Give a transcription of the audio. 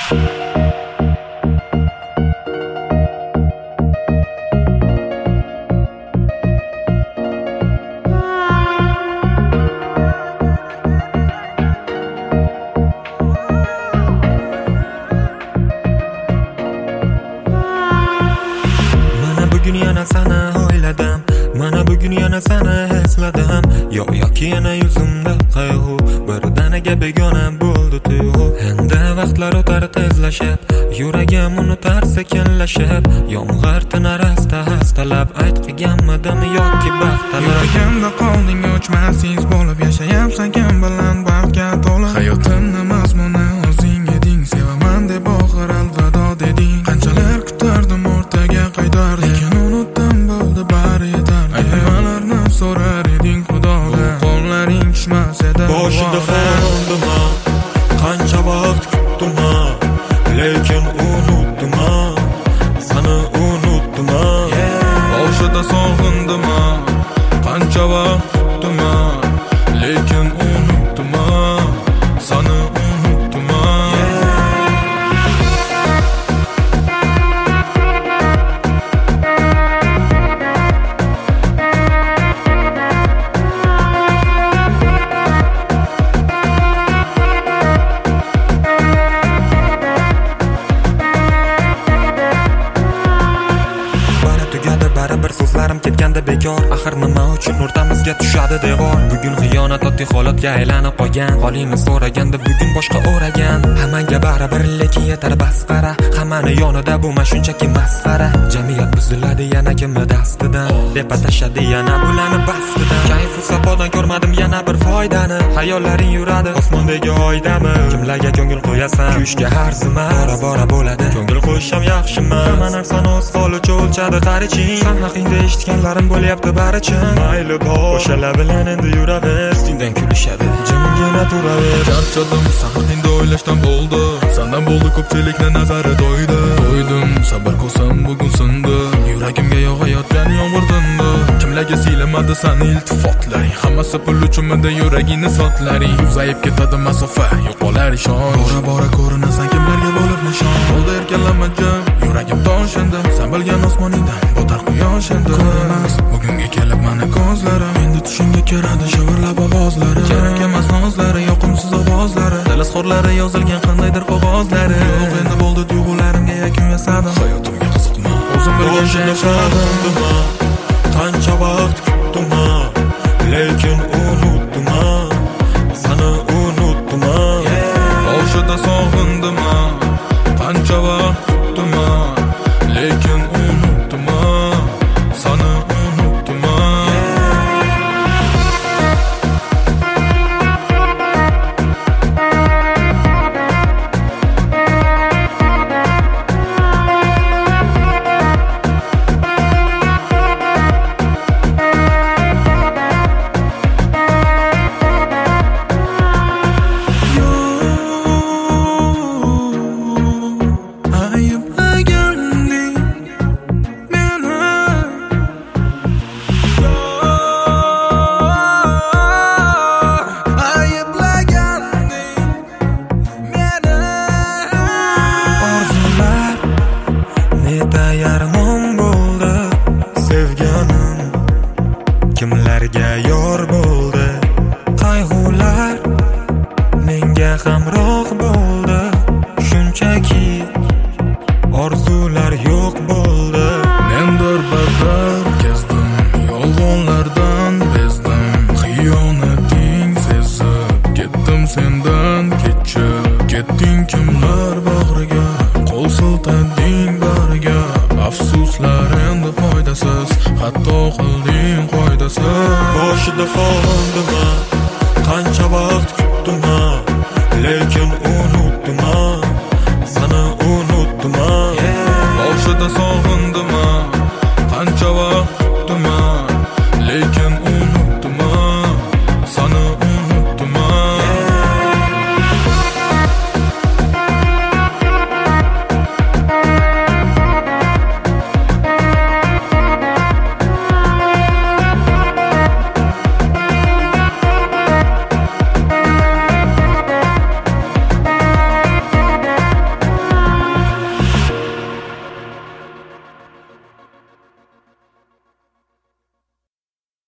bugun yana seni o'yladim, mana bugun yana seni esladim. Yo'q yana yuzimda qayg'u, birdaniga begona bo'ldi tuyg'u. Endi vaqtlar o'tar tezlashib, yuragim unutar sekinlashib. Yomg'ir tinar asta-astalab, aytqiganmidim yoki baxtalab. Yuragimda qolding o'chmassiz bo'lib, yashayapsan kim bilan baxtga to'lib. Hayotimni mazmuni o'zing eding, sevaman deb oxir alvido deding. Qanchalar kutardim o'rtaga qaytarding, lekin unutdim bo'ldi bari yetarli. Aytmalarni so'rar eding xudoga, qo'llaring tushmas edi boshida qoldim, qancha vaqt kutdim, lekin unutdim, seni unutdim. Boshida sog'indim, qancha vaqt kutdim, lekin unutdim, seni unutdim. Bir so'zlarim ketganda bekor, axir nima uchun o'rtamizga tushadi devor? Bugun xiyonat oddiy holatga aylanib qolgan, holingni so'raganda bugun boshqa o'ragan. Hammaga baribir lekin yetar bas qara, hammani yonida bo'lma shunchaki masxara. Jamiyat buziladi yana kimni dastidan, deb atashadi yana bularni bastidan. Kayfu safodan ko'rmadim yana bir foydani, hayollaring yuradi osmondagi oydami? Kimlarga ko'ngil qo'yasan, kuyishga arzimas, bora bo'ladi. Ko'ngil qo'yishim yaxshimi? Hamma narsani o'z holicha o'lchadi qariching. Sen haqingda eshitganlarim bo'lyapti barichin. Mayli bor, o'shalar bilan endi yuraver, ustingdan kulishadi, jimgina turaver. Charchadim, sen haqingda o'ylashdan bo'ldi, sendan bo'ldi ko'pchilikni nazari do'ydi. To'ydim, sabr qilsam bugun sindi, yuragimga yog'ayotgan yomg'ir tindi. Kimlarga siylamadi seni iltifotlaring, hammasi pul uchunmidi yuragingni sotlaring. Uzayib ketadi masofa, yo'qolar ishonch, bora ko'rinasan kimlarga bo'lib nishon. Bo'ldi erkalanma jim, yuragim toshindi, sen bilgan osmoningdan botar quyosh endi. Ko'rmas bugunga kelib mani ko'zlarim, endi tushimga kiradi shivirlab ovozlari. Kerak emas nozlari, yoqimsiz ovozlari, dalasxo'rlari yozilgan qandaydir qog'ozlari. Yo'q endi bo'ldi tuyg'ularimga yakun yasadim, hayotimga qiziqma o'zim bilgan yashadim. Qancha vaqt kutdim, lekin unutdim, seni unutdim. Boshida sog'indim, qancha vaqt kutdim, lekin unutdim, seni unutdim. Kimlarga yor bo'ldi, qayg'ular menga hamroh bo'ldi. Shunchaki orzular yo'q bo'ldi. Men darbatar kezdim, yolg'onlardan bezdim. Xiyonating sezib ketdim sendan kechib. Ketding kimlar bag'riga, qo'l siltading bariga. Afsuslar endi foydasiz, hatto qilding qoidasiz. Boshida qoldim,